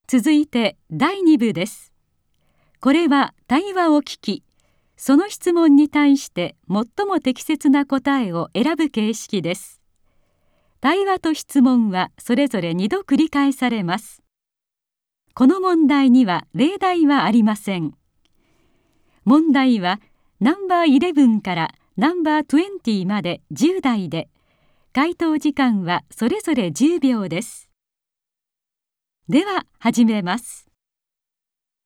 続いて第2部です。これは対話を聞き、その質問に対して最も適切な答えを選ぶ形式です。対話と質問はそれぞれ2度繰り返されます。この問題には例題はありません。問題はナンバー11からナンバー20まで10題で、回答時間はそれぞれ10秒です。では始めます。